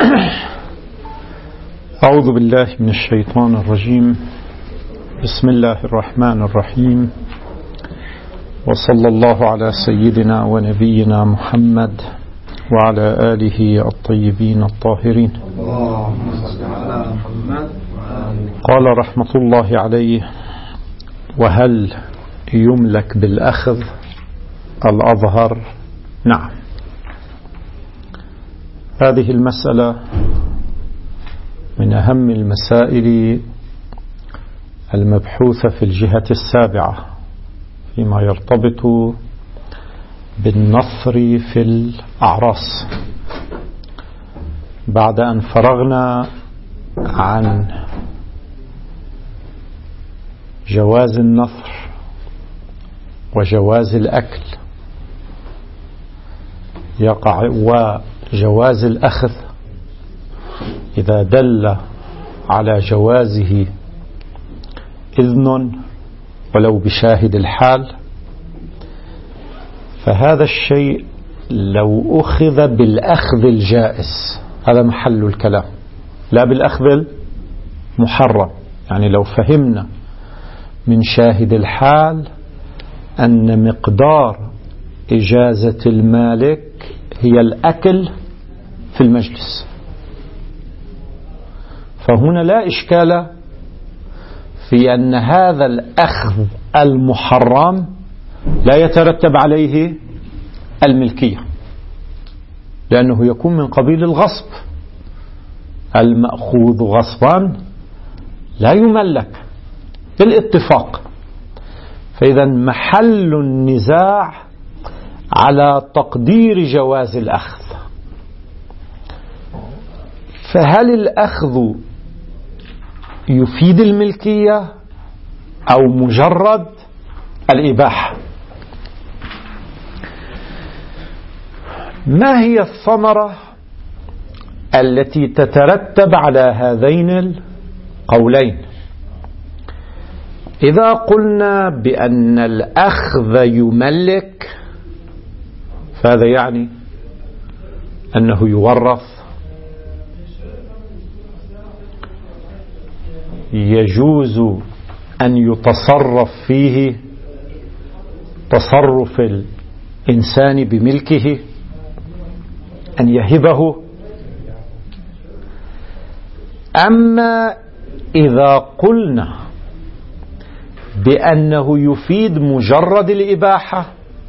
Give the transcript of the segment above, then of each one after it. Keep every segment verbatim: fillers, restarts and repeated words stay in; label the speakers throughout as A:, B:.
A: أعوذ بالله من الشيطان الرجيم. بسم الله الرحمن الرحيم، وصلى الله على سيدنا ونبينا محمد وعلى آله الطيبين الطاهرين. قال رحمة الله عليه: وهل يملك بالأخذ؟ الأظهر نعم. هذه المسألة من أهم المسائل المبحوثة في الجهة السابعة فيما يرتبط بالنثر في الأعراس، بعد أن فرغنا عن جواز النثر وجواز الأكل يقع وجواز الأخذ إذا دل على جوازه إذن ولو بشاهد الحال، فهذا الشيء لو أخذ بالأخذ الجائز هذا محل الكلام، لا بالأخذ المحرم. يعني لو فهمنا من شاهد الحال أن مقدار إجازة المالك هي الأكل في المجلس، فهنا لا إشكال في أن هذا الأخذ المحرم لا يترتب عليه الملكية، لأنه يكون من قبيل الغصب. المأخوذ غصبا لا يملك بالاتفاق، فإذا محل النزاع على تقدير جواز الأخذ. فهل الأخذ يفيد الملكية أو مجرد الإباحة؟ ما هي الثمرة التي تترتب على هذين القولين؟ إذا قلنا بأن الأخذ يملك فهذا يعني أنه يورث، يجوز أن يتصرف فيه تصرف الإنسان بملكه، أن يهبه. أما إذا قلنا بأنه يفيد مجرد الإباحة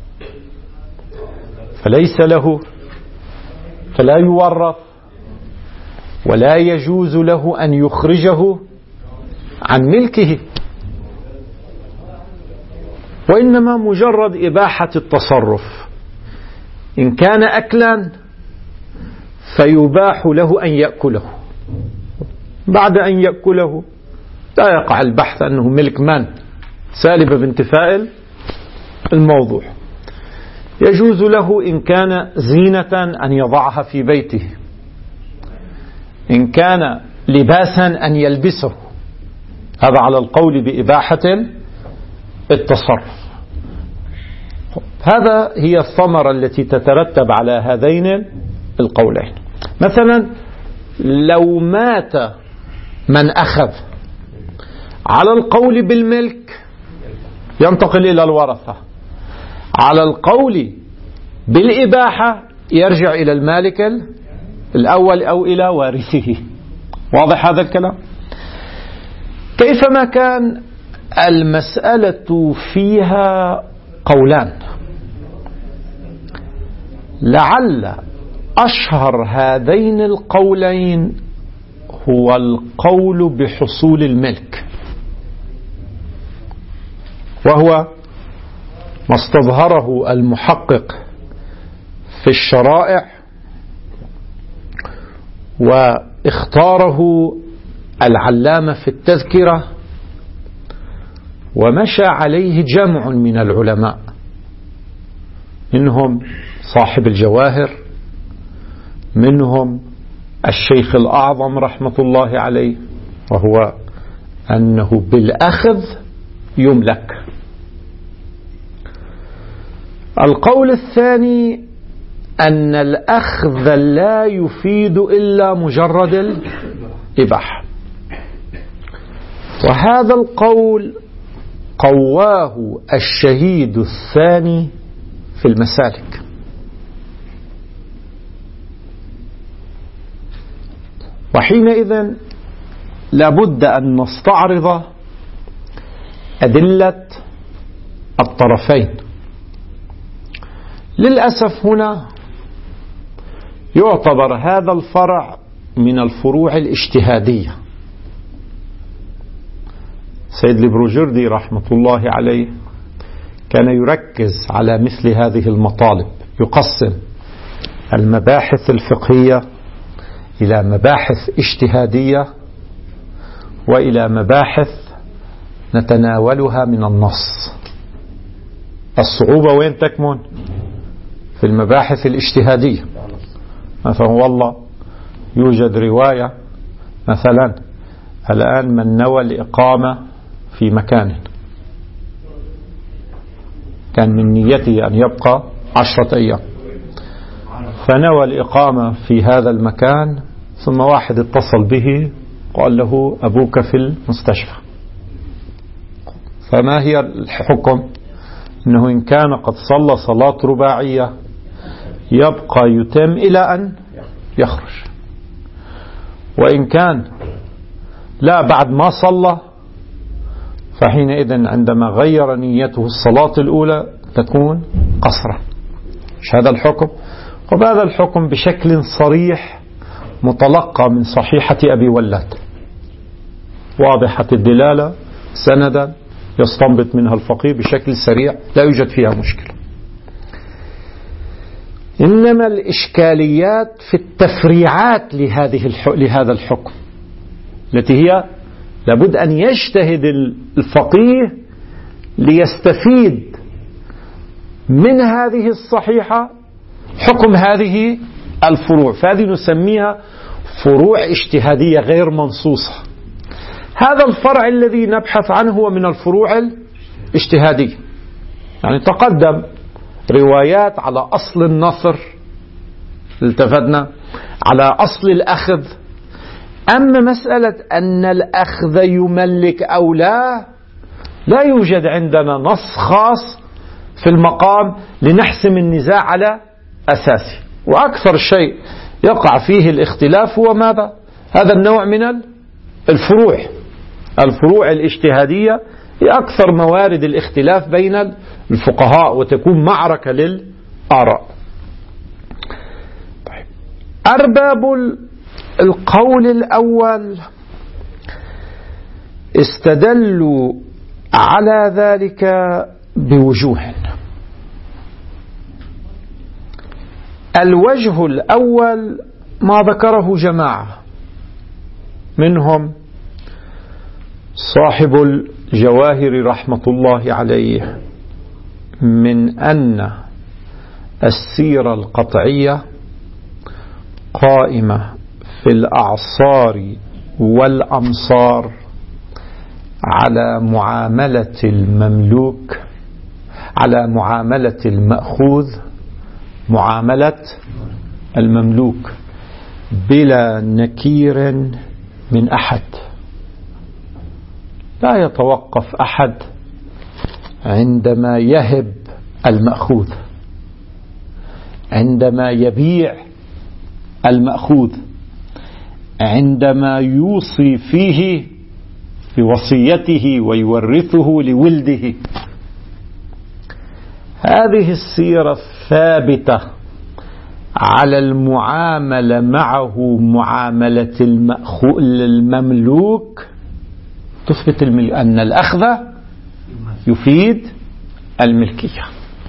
A: فليس له، فلا يورث ولا يجوز له أن يخرجه عن ملكه، وإنما مجرد إباحة التصرف. إن كان أكلا فيباح له أن يأكله، بعد أن يأكله لا يقع البحث أنه ملك من، سالبة بانتفاء الموضوع. يجوز له إن كان زينة أن يضعها في بيته، إن كان لباسا أن يلبسه، هذا على القول بإباحة التصرف. هذا هي الثمرة التي تترتب على هذين القولين. مثلا لو مات من أخذ على القول بالملك ينتقل إلى الورثة، على القول بالإباحة يرجع إلى المالك الأول أو إلى وارثه. واضح هذا الكلام؟ كيفما كان المسألة فيها قولان، لعل أشهر هذين القولين هو القول بحصول الملك، وهو ما استظهره المحقق في الشرائع واختاره العلامة في التذكرة، ومشى عليه جمع من العلماء، منهم صاحب الجواهر، منهم الشيخ الأعظم رحمة الله عليه، وهو أنه بالأخذ يملك. القول الثاني أن الأخذ لا يفيد إلا مجرد الإباحة. وهذا القول قواه الشهيد الثاني في المسالك. وحينئذ لابد أن نستعرض أدلة الطرفين. للأسف هنا يعتبر هذا الفرع من الفروع الاجتهادية. سيد البروجردي رحمة الله عليه كان يركز على مثل هذه المطالب، يقسم المباحث الفقهية إلى مباحث اجتهادية وإلى مباحث نتناولها من النص. الصعوبة وين تكمن؟ في المباحث الاجتهادية. مثلا والله يوجد رواية مثلا الآن من نوى الإقامة في مكان كان من نيته أن يبقى عشرة أيام، فنوى الإقامة في هذا المكان، ثم واحد اتصل به قال له أبوك في المستشفى. فما هي الحكم؟ إنه إن كان قد صلى صلاة رباعية يبقى يتم إلى أن يخرج، وإن كان لا بعد ما صلى فحينئذ عندما غير نيته الصلاة الأولى تكون قصرا. مش هذا الحكم؟ وهذا الحكم بشكل صريح متلقى من صحيحة أبي ولاد، واضحة الدلالة سندا يستنبط منها الفقيه بشكل سريع، لا يوجد فيها مشكلة. إنما الإشكاليات في التفريعات لهذه لهذا الحكم التي هي لابد أن يجتهد الفقيه ليستفيد من هذه الصحيحة حكم هذه الفروع، فهذه نسميها فروع اجتهادية غير منصوصة. هذا الفرع الذي نبحث عنه هو من الفروع الاجتهادية. يعني تقدم روايات على أصل النصر، التفتنا على أصل الأخذ. أما مسألة أن الأخذ يملك أو لا، لا يوجد عندنا نص خاص في المقام لنحسم النزاع على أساسه. وأكثر شيء يقع فيه الاختلاف هو ماذا؟ هذا النوع من الفروع الفروع الاجتهادية هي أكثر موارد الاختلاف بين الفقهاء، وتكون معركة للآراء. طيب. أرباب القول الأول استدلوا على ذلك بوجوه. الوجه الأول ما ذكره جماعة منهم صاحب الجواهر رحمة الله عليه، من أن السيرة القطعية قائمة في الأعصار والأمصار على معاملة المملوك، على معاملة المأخوذ معاملة المملوك بلا نكير من أحد. لا يتوقف أحد عندما يهب المأخوذ، عندما يبيع المأخوذ، عندما يوصي فيه بوصيته ويورثه لولده. هذه السيرة الثابتة على المعاملة معه معاملة المملوك تثبت أن الأخذ يفيد الملكية،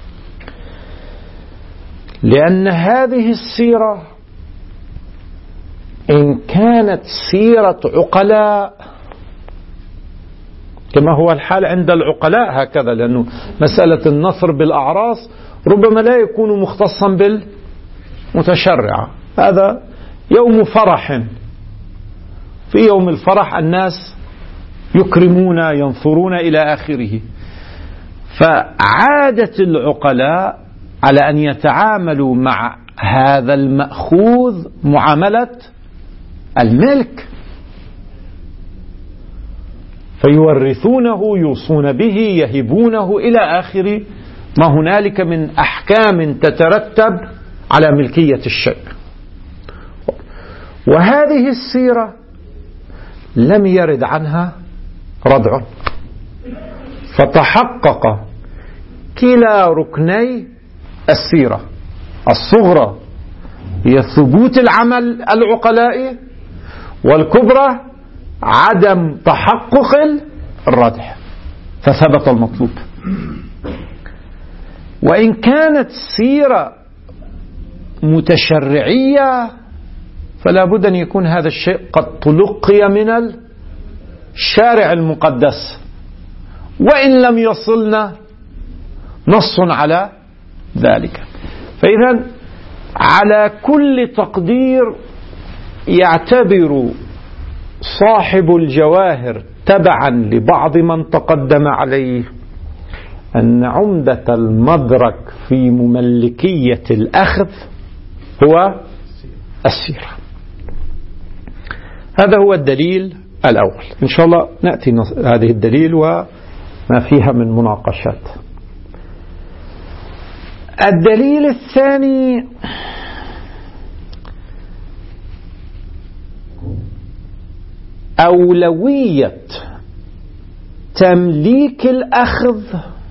A: لأن هذه السيرة إن كانت سيرة عقلاء كما هو الحال عند العقلاء هكذا، لأنه مسألة النصر بالأعراس ربما لا يكون مختصا بالمتشرعة. هذا يوم فرح، في يوم الفرح الناس يكرمون ينصرون إلى آخره. فعادة العقلاء على أن يتعاملوا مع هذا المأخوذ معاملة الملك، فيورثونه، يوصون به، يهبونه، إلى آخر ما هنالك من أحكام تترتب على ملكية الشيء. وهذه السيرة لم يرد عنها ردع، فتحقق كلا ركني السيرة الصغرى هي ثبوت العمل العقلائي، والكبرى عدم تحقق الردع، فثبت المطلوب. وإن كانت سيرة متشرعية فلا بد أن يكون هذا الشيء قد تلقي من الشارع المقدس، وإن لم يصلنا نص على ذلك. فإذا على كل تقدير يعتبر صاحب الجواهر تبعا لبعض من تقدم عليه أن عمدة المدرك في مملكية الأخذ هو السيرة. هذا هو الدليل الأول. إن شاء الله نأتي هذه الدليل وما فيها من مناقشات. الدليل الثاني أولوية تمليك الأخذ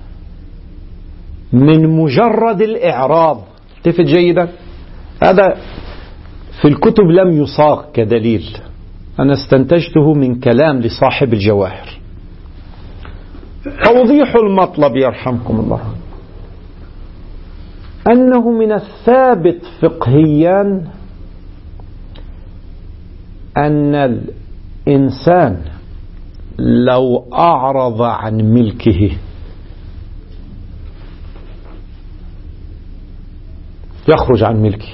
A: من مجرد الإعراض. التفت جيدا، هذا في الكتب لم يصاغ كدليل، أنا استنتجته من كلام لصاحب الجواهر. توضيح المطلب يرحمكم الله أنه من الثابت فقهيا أن الإنسان لو أعرض عن ملكه يخرج عن ملكه،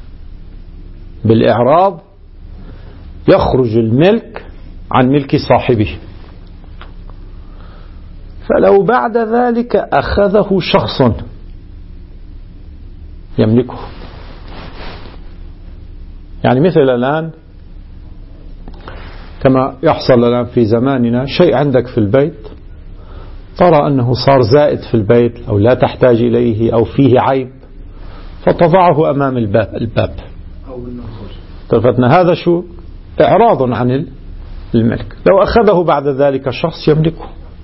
A: بالإعراض يخرج الملك عن ملك صاحبه. فلو بعد ذلك أخذه شخص يملكه، يعني مثل الآن كما يحصل الآن في زماننا، شيء عندك في البيت ترى أنه صار زائد في البيت أو لا تحتاج إليه أو فيه عيب، فتضعه أمام الباب الباب تلفتنا، هذا شو؟ إعراض عن الملك. لو أخذه بعد ذلك شخص يملكه.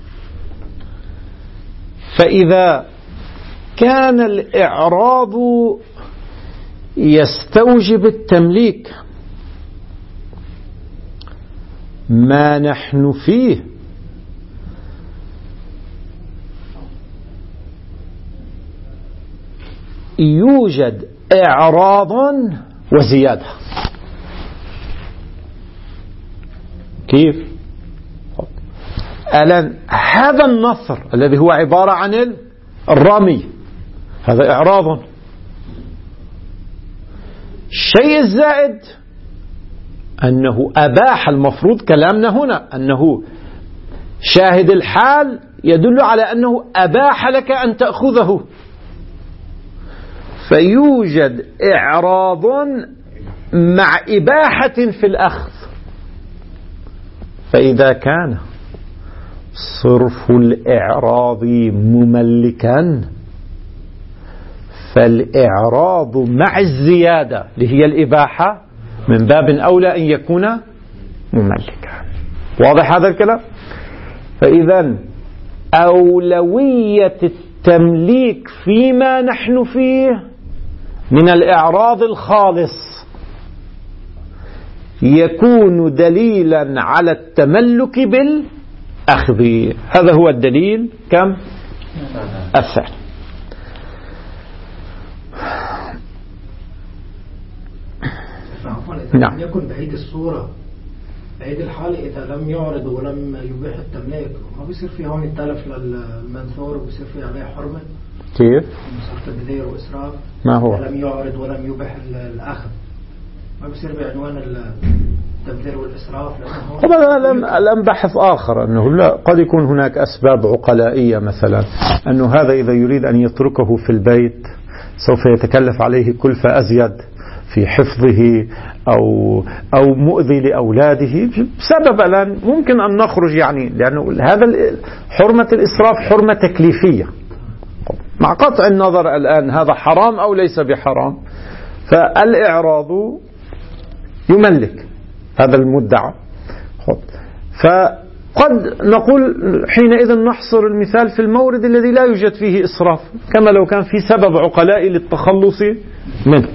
A: فإذا كان الإعراض يستوجب التمليك، ما نحن فيه يوجد إعراض وزيادة. كيف؟ الآن هذا النصر الذي هو عبارة عن الرمي هذا إعراض. الشيء الزائد أنه أباح، المفروض كلامنا هنا أنه شاهد الحال يدل على أنه أباح لك أن تأخذه، فيوجد إعراض مع إباحة في الأخذ. فإذا كان صرف الإعراض مملكا فالإعراض مع الزيادة اللي هي الإباحة من باب أولى أن يكون مملكا. واضح هذا الكلام؟ فإذا أولوية التمليك فيما نحن فيه من الإعراض الخالص يكون دليلا على التملك بالأخذ. هذا هو الدليل كم؟ الثاني.
B: نعم. يكون بعيد الصورة بعيد الحال إذا لم يعرض ولم يبيح التمليك، ما بيصير فيه هون التلف للمنثور وبيصير فيه عليه حرمة.
A: كيف؟
B: تبذير وإسراف.
A: ما هو؟
B: لم يعرض ولم يبيح الأخذ، ما بيصير بعنوان التبذير والإسراف.
A: طبعا لم بحث آخر أنه لا، قد يكون هناك أسباب عقلائية، مثلا أنه هذا إذا يريد أن يتركه في البيت سوف يتكلف عليه كلفة أزيد في حفظه أو أو مؤذي لأولاده بسبب الآن ممكن أن نخرج، يعني لأنه هذا حرمة الإسراف حرمة تكليفية مع قطع النظر الآن هذا حرام أو ليس بحرام، فالإعراض يملك هذا المدعى. فقد نقول حينئذ نحصر المثال في المورد الذي لا يوجد فيه إسراف، كما لو كان في سبب عقلاء للتخلص منه.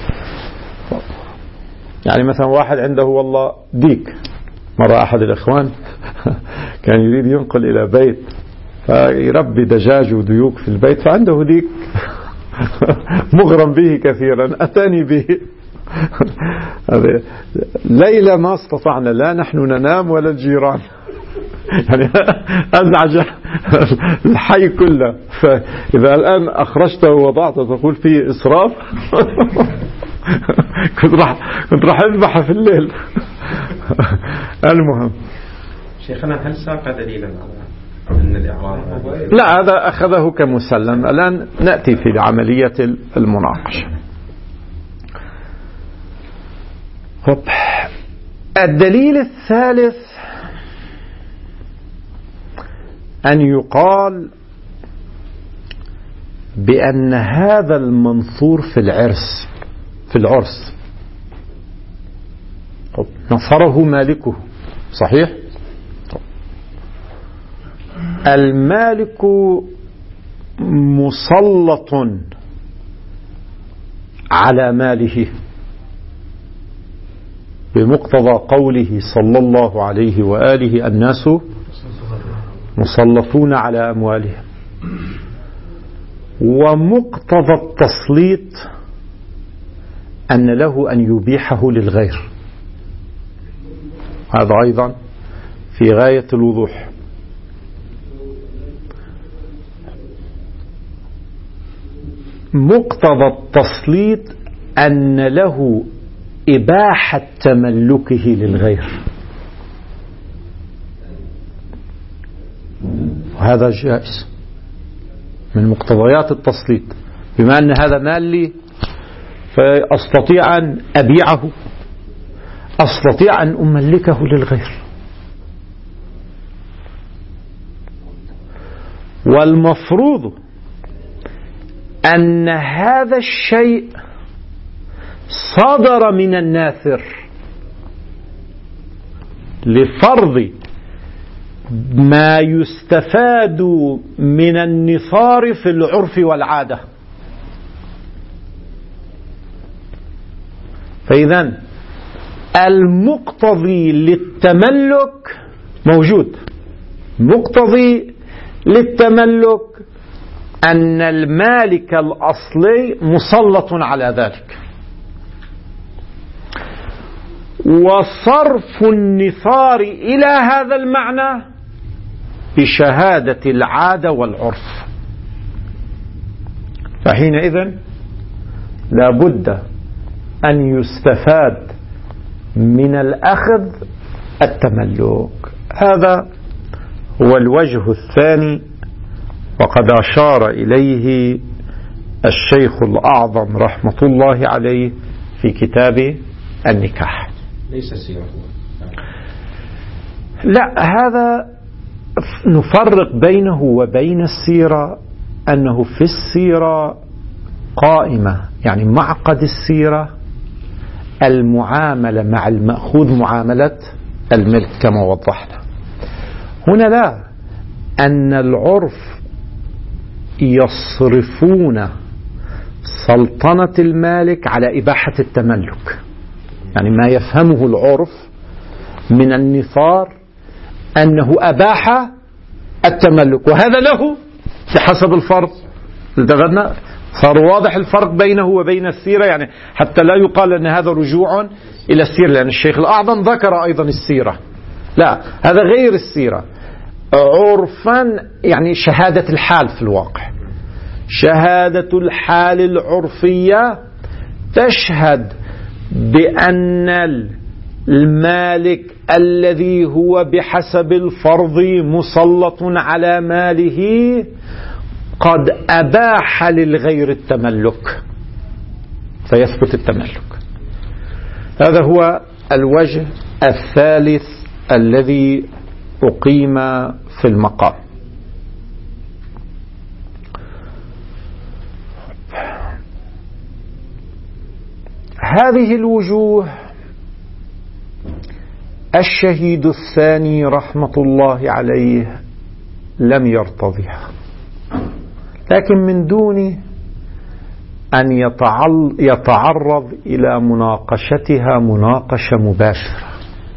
A: يعني مثلا واحد عنده والله ديك، مرة أحد الإخوان كان يريد ينقل إلى بيت فيربي دجاج وديوك في البيت، فعنده ديك مغرم به كثيرا، أتاني به ليلة ما استطعنا لا نحن ننام ولا الجيران، يعني أزعج الحي كله. فإذا الآن أخرجته ووضعته تقول فيه إسراف كنت راح كنت راح أذبحه في الليل. المهم
C: شيخنا هل ساق دليلا على أن الإعراض؟
A: لا، هذا أخذه كمسلم. الآن نأتي في عملية المناقشة. الدليل الثالث أن يقال بأن هذا المنصور في العرس في العرس نصره مالكه، صحيح؟ المالك مسلط على ماله بمقتضى قوله صلى الله عليه وآله الناس مسلطون على أموالهم، ومقتضى التسليط أن له أن يبيحه للغير، هذا أيضا في غاية الوضوح. مقتضى التسليط أن له إباحة تملكه للغير، وهذا جائز من مقتضيات التسليط، بما أن هذا مال لي فأستطيع أن أبيعه، أستطيع أن أملكه للغير. والمفروض أن هذا الشيء صدر من الناثر لفرض ما يستفاد من النثار في العرف والعادة. فإذن المقتضي للتملك موجود، مقتضي للتملك أن المالك الأصلي مسلط على ذلك، وصرف النثار إلى هذا المعنى بشهادة العادة والعرف. فحينئذ لا بد أن يستفاد من الأخذ التملك. هذا هو الوجه الثاني، وقد أشار إليه الشيخ الأعظم رحمة الله عليه في كتاب النكاح.
C: ليس السيرة،
A: لا، هذا نفرق بينه وبين السيرة، أنه في السيرة قائمة، يعني معقد السيرة المعاملة مع المأخوذ معاملة الملك كما وضحنا. هنا لا، أن العرف يصرفون سلطنة المالك على إباحة التملك، يعني ما يفهمه العرف من النثار أنه أباح التملك، وهذا له بحسب الفرض. التغنى صار واضح الفرق بينه وبين السيرة، يعني حتى لا يقال أن هذا رجوع إلى السيرة، لأن الشيخ الأعظم ذكر أيضا السيرة، لا، هذا غير السيرة. عرفا يعني شهادة الحال في الواقع، شهادة الحال العرفية تشهد بأن المالك الذي هو بحسب الفرض مسلط على ماله قد أباح للغير التملك فيثبت التملك. هذا هو الوجه الثالث الذي أقيم في المقام. هذه الوجوه الشهيد الثاني رحمة الله عليه لم يرتضيها، لكن من دون أن يتعرض إلى مناقشتها مناقشة مباشرة،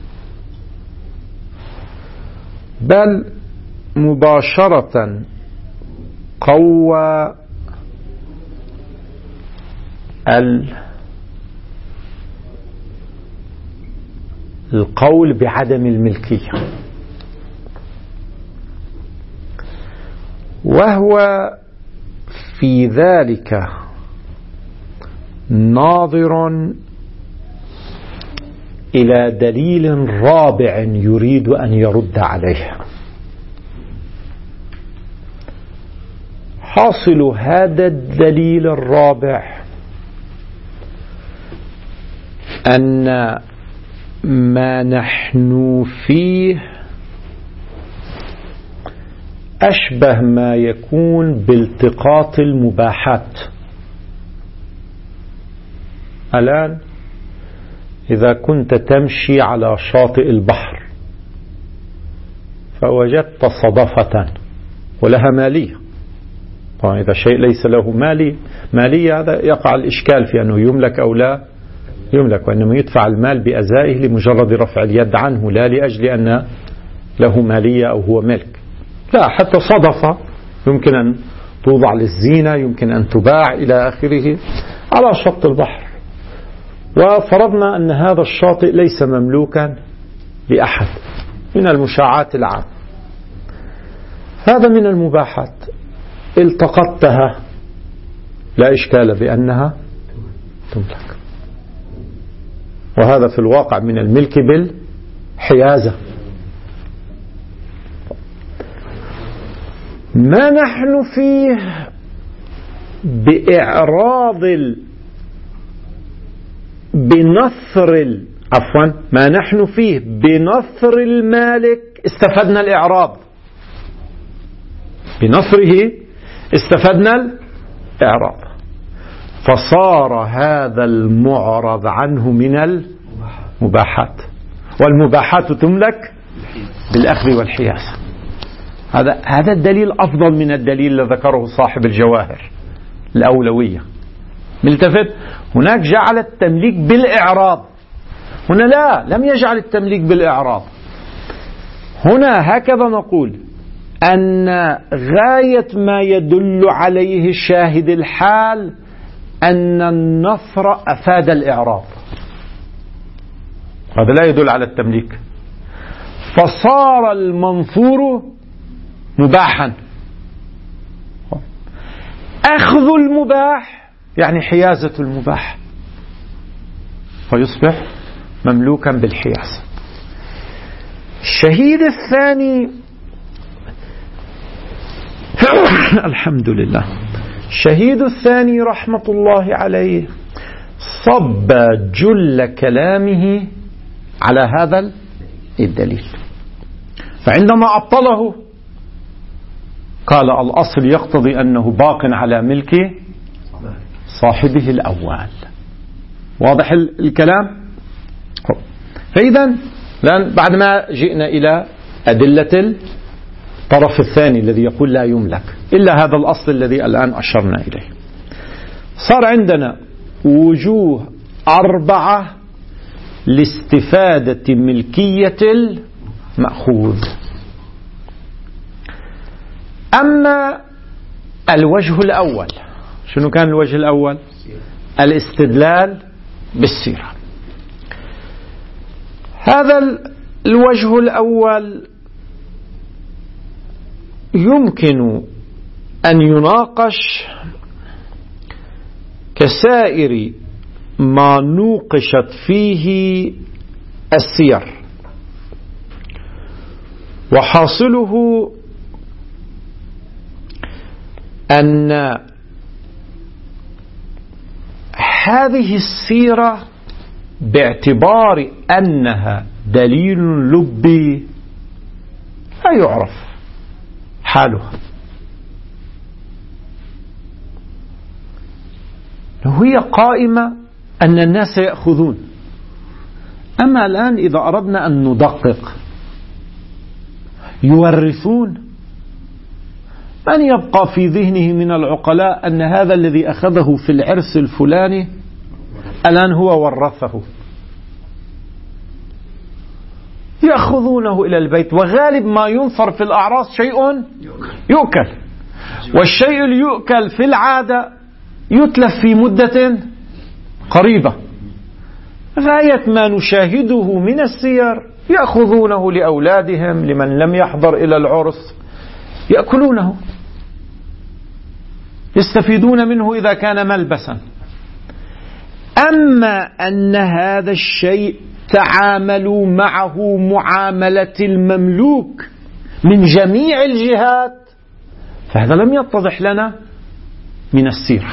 A: بل مباشرة قوى القول بعدم الملكية، وهو في ذلك ناظر إلى دليل رابع يريد أن يرد عليه. حاصل هذا الدليل الرابع أن ما نحن فيه أشبه ما يكون بالتقاط المباحات. الآن إذا كنت تمشي على شاطئ البحر فوجدت صدفة ولها مالية، طبعا إذا شيء ليس له مالي مالية هذا يقع الإشكال في أنه يملك أو لا يملك، وإنما يدفع المال بأزائه لمجرد رفع اليد عنه، لا لأجل أن له مالية أو هو ملك، لا، حتى صدفة يمكن أن توضع للزينة، يمكن أن تباع إلى آخره على شط البحر. وفرضنا أن هذا الشاطئ ليس مملوكا لأحد من المشاعات العامة، هذا من المباحات، التقطتها لا إشكال بأنها تملك، وهذا في الواقع من الملك بالحيازة. ما نحن فيه بإعراض ال... بنثر ال... عفوا ما نحن فيه بنثر المالك استفدنا الإعراض، بنثره استفدنا الإعراض، فصار هذا المعرض عنه من المباحات، والمباحات تملك بالأخذ والحيازة. هذا هذا الدليل أفضل من الدليل الذي ذكره صاحب الجواهر الأولوية. ملتفت، هناك جعل التمليك بالإعراض، هنا لا، لم يجعل التمليك بالإعراض. هنا هكذا نقول أن غاية ما يدل عليه الشاهد الحال أن النثر أفاد الإعراض، هذا لا يدل على التمليك، فصار المنثور مباحا. أخذ المباح يعني حيازة المباح، فيصبح مملوكا بالحيازة. الشهيد الثاني الحمد لله، الشهيد الثاني رحمة الله عليه صب جل كلامه على هذا الدليل، فعندما أبطله قال الأصل يقتضي أنه باق على ملك صاحبه الأول. واضح الكلام؟ فإذا بعد ما جئنا إلى أدلة الطرف الثاني الذي يقول لا يملك إلا هذا الأصل الذي الآن أشرنا إليه، صار عندنا وجوه أربعة لاستفادة ملكية المأخوذ. أما الوجه الأول، شنو كان الوجه الأول؟ الاستدلال بالسيرة. هذا الوجه الأول يمكن أن يناقش كسائر ما نوقشت فيه السير، وحاصله أن هذه السيرة باعتبار أنها دليل لبي لا يعرف حالها، هي قائمة أن الناس يأخذون. أما الآن إذا أردنا أن ندقق، يورثون، من يبقى في ذهنه من العقلاء أن هذا الذي أخذه في العرس الفلاني الآن هو ورثه؟ يأخذونه إلى البيت، وغالب ما ينثر في الأعراس شيء يؤكل، والشيء اللي يؤكل في العادة يتلف في مدة قريبة. غاية ما نشاهده من السير يأخذونه لأولادهم، لمن لم يحضر إلى العرس يأكلونه، يستفيدون منه إذا كان ملبسا. أما أن هذا الشيء تعاملوا معه معاملة المملوك من جميع الجهات، فهذا لم يتضح لنا من السيرة.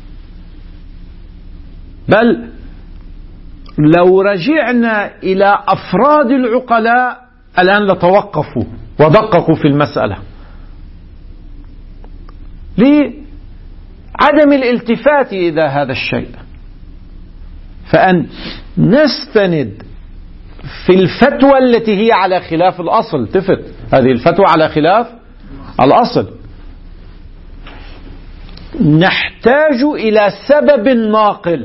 A: بل لو رجعنا إلى أفراد العقلاء الآن لتوقفوا ودققوا في المسألة لعدم الالتفات إلى هذا الشيء. فأن نستند في الفتوى التي هي على خلاف الأصل، تفت هذه الفتوى على خلاف الأصل، نحتاج إلى سبب ناقل.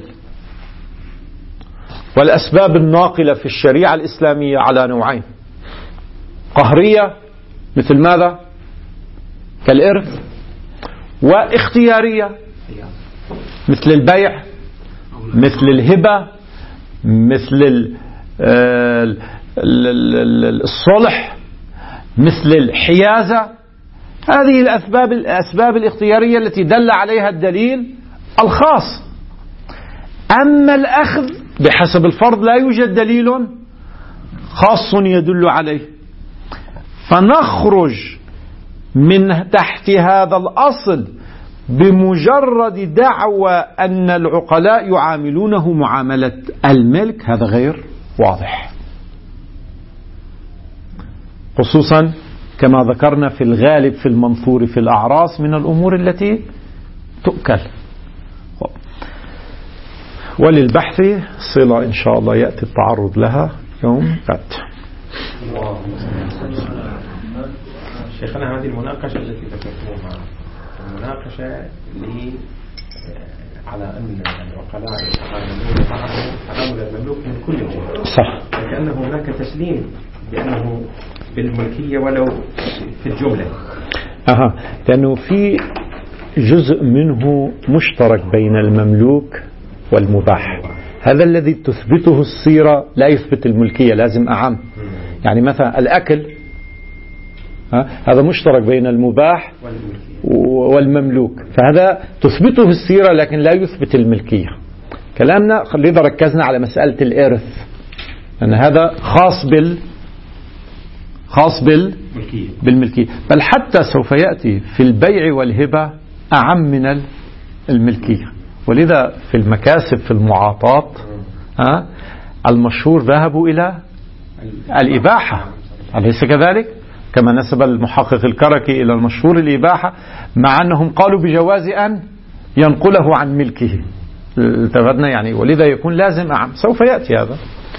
A: والأسباب الناقلة في الشريعة الإسلامية على نوعين: قهرية مثل ماذا؟ كالإرث، واختيارية مثل البيع، مثل الهبة، مثل الصلح، مثل الحيازة. هذه الأسباب الأسباب الاختيارية التي دل عليها الدليل الخاص. أما الأخذ بحسب الفرض لا يوجد دليل خاص يدل عليه، فنخرج من تحت هذا الأصل بمجرد دعوى أن العقلاء يعاملونه معاملة الملك. هذا غير واضح، خصوصا كما ذكرنا في الغالب في المنثور في الأعراس من الأمور التي تؤكل. وللبحث صلة إن شاء الله يأتي التعرض لها يوم غد.
C: شيخنا، هذه المناقشة التي ذكرتموها المناقشة اللي على أن العقلاء يتعاملون معه تعامل المملوك من كل جهة،
A: صح،
C: لأن هناك تسليم بأنه بالملكية ولو في الجملة.
A: أها، لأنه في جزء منه مشترك بين المملوك والمباح. هذا الذي تثبته السيرة لا يثبت الملكية، لازم أعم. يعني مثلا الأكل هذا مشترك بين المباح والمملوك، فهذا تثبته السيرة لكن لا يثبت الملكية. كلامنا لذا ركزنا على مسألة الإرث، أن هذا خاص بال خاص بالملكية. بالملكية، بل حتى سوف يأتي في البيع والهبة أعم من الملكية. ولذا في المكاسب في المعاطاة ها المشهور ذهبوا إلى الإباحة، أليس كذلك؟ كما نسب المحقق الكركي إلى المشهور الإباحة، مع أنهم قالوا بجواز أن ينقله عن ملكه. التفتنا يعني، ولذا يكون لازم أعم. سوف يأتي هذا.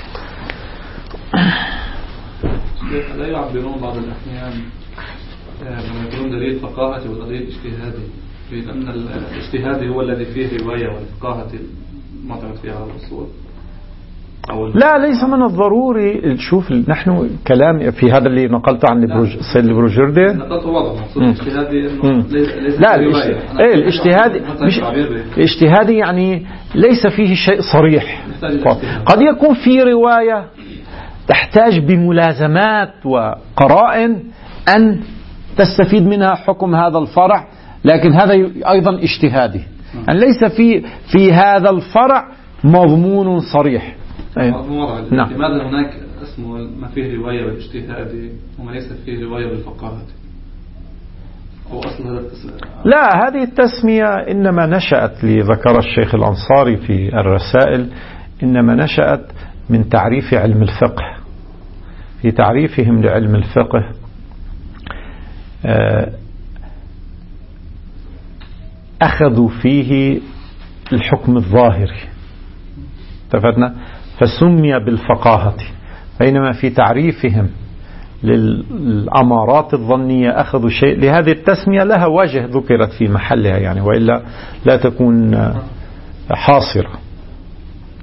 D: لا يعبرون بعض الأحيان لما يكون دليل فقاهة ودليل اجتهادي، لأن الاجتهادي هو الذي فيه رواية والفقاهة ما تعرف فيها الأصول.
A: لا، ليس من الضروري. شوف نحن كلام في هذا اللي نقلت عن السيد البروجردي،
D: نقلته واضح مقصود اجتهادي.
A: لا، ايه الاجتهادي مش الاجتهادي يعني ليس فيه شيء صريح. قد يكون في رواية تحتاج بملازمات وقرائن أن تستفيد منها حكم هذا الفرع، لكن هذا أيضا اجتهادي، يعني ليس في في هذا الفرع مضمون صريح.
D: أيوة. نعم. لماذا هناك اسمه ما فيه رواية بالاجتهاد وما ليس فيه رواية بالفقاهة؟ أو أصل هذا التسمية؟
A: لا، هذه التسمية إنما نشأت، لذكر الشيخ الأنصاري في الرسائل، إنما نشأت من تعريف علم الفقه. في تعريفهم لعلم الفقه أخذوا فيه الحكم الظاهري، اتفقنا، فسمي بالفقاهة، بينما في تعريفهم للأمارات الظنية أخذوا شيء. لهذه التسمية لها وجه ذكرت في محلها يعني، وإلا لا تكون حاصرة.